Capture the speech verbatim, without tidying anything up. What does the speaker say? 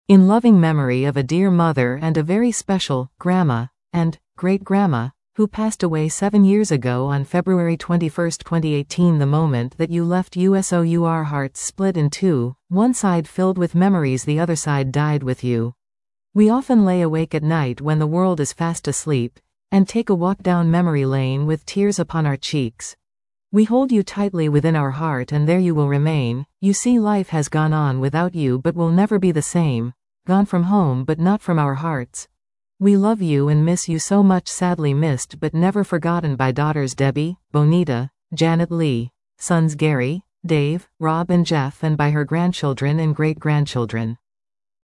In loving memory of a dear mother and a very special grandma and great-grandma, who passed away seven years ago on February twenty-first, twenty eighteen. The moment that you left us, our hearts split in two, one side filled with memories, the other side died with you. We often lay awake at night when the world is fast asleep, and take a walk down memory lane with tears upon our cheeks. We hold you tightly within our heart, and there you will remain. You see, life has gone on without you but will never be the same, gone from home but not from our hearts. We love you and miss you so much, sadly missed but never forgotten by daughters Debbie, Bonita, Janet Lee, sons Gary, Dave, Rob and Jeff, and by her grandchildren and great-grandchildren.